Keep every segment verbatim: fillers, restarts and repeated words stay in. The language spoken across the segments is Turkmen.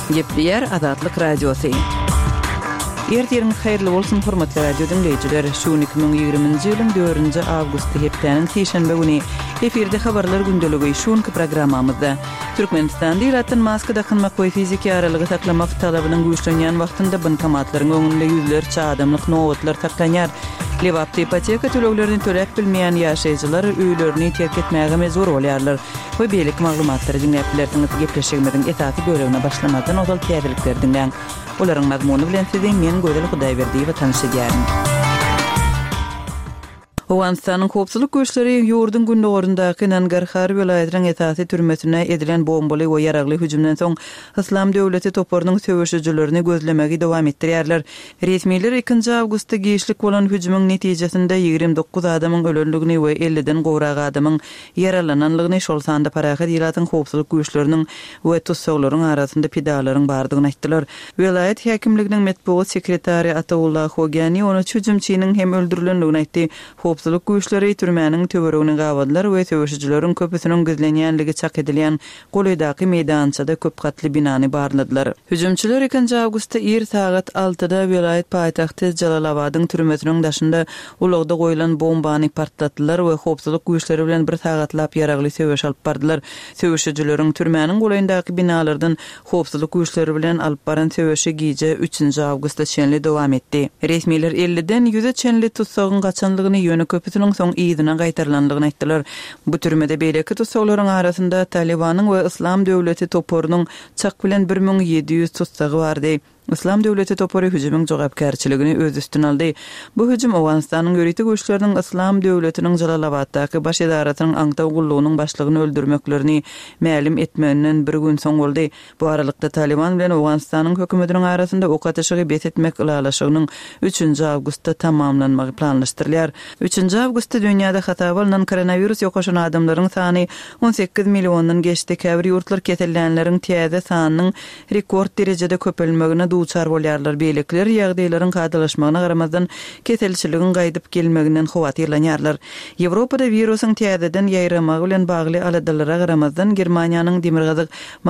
Gepleyer Azatlyk Radiosu. Ertiriniz hayırlı bolsun hormatly radio dinleyijiler. Şu iki bin ýygrymynjy ýylyň dördünji awgust hepdeniň seşenbe güni efirde habarlar gündöligi şuňky programmamyzda Türkmenistanda ýaratyn maska dakynmak we fizik ýaralygy saklamak talabynyň güýçlenýän wagtynda bankomatlaryň öňünde ýüzlerçe adamlyk nowatlar taklanýar. Lewapda ipoteka töleglerini töläp bilmeýän ýaşaýjylar öýlerini terk etmäge mezur bolýarlar. Bu beýlik maglumatlary dinleýärlerden gepleşigimiziň esasy bölümine başlamadan ozal täzelikler dinleýän. Olaryň mazmuny bilen siziň men Gözel Hudaýberdiýew tanışýaryn. Owganistanyň howpsuzlyk güýçleri ýurdun gündöwründaky Nangarhar welaýatynyň esasy türmesine edilen bombaly we ýaragly hüjümden soň Islam döwleti toparynyň söwüşçülerini gözlemegi dowam etdirýärler. Resmiler ikinji awgustda giýişlik bolan hüjümüň netijesinde ýygrimi dokuz adamyň ölenligini we elliden gowrak adamyň yaralananlygyny şol sanda parahat ýylatyň howpsuzlyk güýçleriniň we tutsaglaryň arasynda pidalaryň bardygyny aýtdylar. Welaýat häkimliginiň metbuat sekretary Atawullah Hogani onu hüjümçiniň hem öldürilenligini aýtdy. Howpsuzlyk güýçleri türmäniň töweregini gawaldylar we söwüşçülerin köpüsiniň gizlenýänligi çak edilýän golydaky meýdançada köp katly binany barladylar. Hüjümçiler ikinji awgustda ýer sagat altıda welaýat paýtagty Jalalabadyň türmesiniň daşynda ulagda goýulan bombany partlatdylar we howpsuzlyk güýçleri bilen bir sagatlap ýaragly söwüş alyp bardylar. Söwüşçülerin türmäniň goýundaky binalardan howpsuzlyk güýçleri bilen alyp baran söwüşi gije üçinji awgustda çenli dowam etdi. Resmiler elliden ýüze çenli tutsagyň gaçanlygyny ýöne köpüsiniň soň ýygyna gaýtarylanlygyny aýtdylar. Bu türmede beýleki tutsaglaryň arasynda Talibanyň we Islam döwleti toporynyň çak bilen bir ming ýedi ýüz tutsagy bardy. Islam döwleti topory hüjümüň jogapkärçiligini öz üstüne aldy. Bu hüjüm Owganistanyň ýöretik güýçleriniň Islam döwletiniň Jalalabadyky baş edaratynyň aňtaw gullugynyň başlygyny öldürmeklerini mälim etmeginiň bir gün soň boldy. Bu aralykda Taliban bilen Owganistanyň hökümetiniň arasynda ok ateşigi bet etmek ilalaşygynyň üçinji awgustda tamamlanmagy planlaşdyrylýar. üçinji awgustda dünýäde hata bolan koronavirus ýokaşan adamlaryň sany on sekiz millionyň geçdi. Käbir ýurtlar kesilýänleriň täze sanynyň rekord derejede köpelmegine duçar bolýarlar. Beýlekler ýagdaýlaryň gadylaşmagyna garamazdan keselçiligin gaýdyp gelmeginden howatyrlanýarlar. Ýewropada wirusyň täzeden ýaýramagy bilen bagly aladalara garamazdan Germaniýanyň Demirgazyk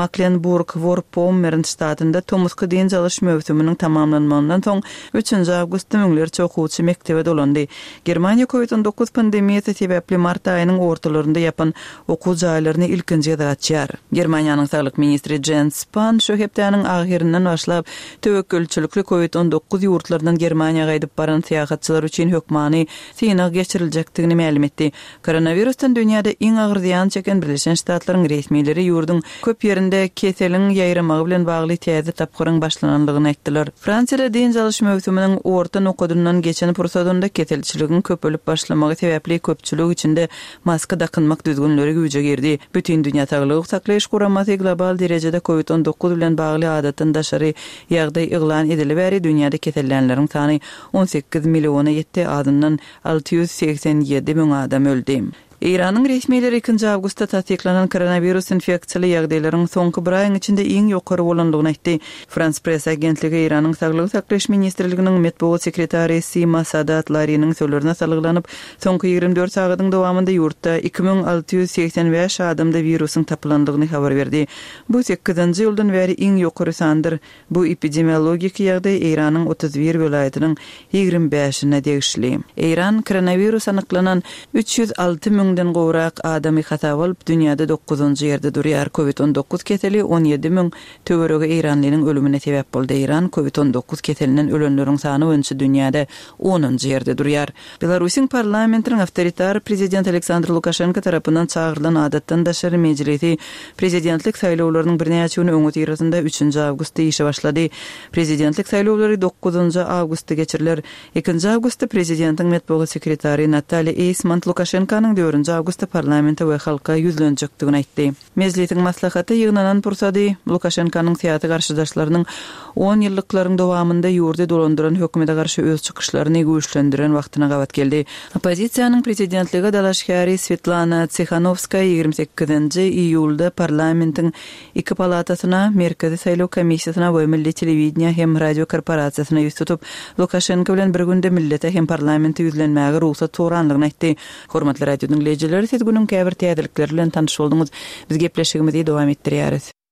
Mecklenburg-Vorpommern ştatynda tomusky diň çalyş mövsüminiň tamamlanmagynyň soň üçinji awgustda müňlerçe okuwçy mektebe dolandy. Germaniýa covid on dokuz pandemiýasy sebäpli mart aýynyň ortalarynda ýapan okuw jaýlaryny ilkinji ýa-da Germaniýanyň saglyk ministri Jens Spahn şu hepdeniň ahyrynden başlap töwekkülçilikli covid on dokuz ýurtlarynyň Germaniýaga gaýdyp baran syýahatçylar üçin hökmany synav geçiriljekdigini ma'lum etdi. Koronavirusdan dünýäde iň agyr ziýan çeken Birleşen Ştatlaryň resmileri ýurdun köp ýerinde keseliň ýaýramagy bilen bagly täze tapgyryň başlananlygyny aýtdylar. Fransiýada diň çalyş mövsüminiň orta nokadyndan geçen pursatynda keselçiligin köpelip başlamagy sebäpli köpçülik içinde maska dakynmak düzgünleri güýje girdi. Bütün dünýä saglyk saklaýyş guramasy global derejede covid on dokuz bilen bagly adatyn daşary ýagdaý ýylan edilip bäri dünýäde kesellenleriň sany on sekiz milliona ýetdi, adyndan alty ýüz seksen ýedi ming adam öldü. İran'ın resmileri ikinji awgustda tasdiklanan koronavirus infeksiýaly ýagdaýlaryň soňky bir aýyň içinde iň ýokary bolanlygyny aýtdy. Frans press agentligi Iranyň saglyk saklaýyş ministrliginiň metbuat sekretary Sima Sadat Larynyň sözlerine salyglanyp, soňky ýygrimi dört sagatyň dowamında ýurtda iki ming alty ýüz seksen beş adamda wirusyň tapylandygyny habar berdi. Bu sekizinji ýyldan bäri iň ýokary sandyr. Bu epidemiologik ýagdaý Iranyň otuz bir welaýatynyň ýygrimi beşine degişli. Iran koronavirus anyklanan üç ýüz alty ming den gowrak adamy hata bolup dünýäde dokuzunji ýerde durýar. covid on dokuz keseli on ýedi ming töwerege Iranlynyň ölümine sebäp boldy. Iran covid on dokuz keselinden ölenleriň sany öňçe dünýäde onunji ýerde durýar. Belarusyň parlamentiniň awtoritar prezident Aleksandr Lukashenko tarapyndan çağırılan adatdan daşary mejlisi prezidentlik saýlawlarynyň birnäçe güni öňe ýyrasynda üçinji awgustda işe başlady. Prezidentlik saýlawlary dokuzunji awgustda geçiriler. ikinji awgustda prezidentiň metbuat sekretary Natalya Eysmont Lukashenkonyň dördünji awgustda parlamenta we halka ýüzlenjekdigini aýtdy. Mejlisiň maslahaty ýygnanan pursady Lukashenkonyň syýasy garşydaşlarynyň on ýyllyklaryň dowamında ýurda dolandyran hökümete garşy öz çykyşlaryny güýçlendiren wagtyna gawat geldi. Opozisiýanyň prezidentligi dalaşkary Svetlana Tsikhanovskaya ýygrimi sekizinji iýulda parlamentiň iki palatasyna, Merkezi saýlaw komissiýasyna we Milli telewiziýa hem radio korporasiýasyna ýüz tutup, Lukashenko bilen bir günde millete hem parlamenti ýüzlenmäge ruhsat soranlygyny aýtdy. Hormatly radio dinleyijiler, siz günüň käbir täzelikleri bilen tanyş boldunuz. Biz gepleşigimizi dowam etdirýäris.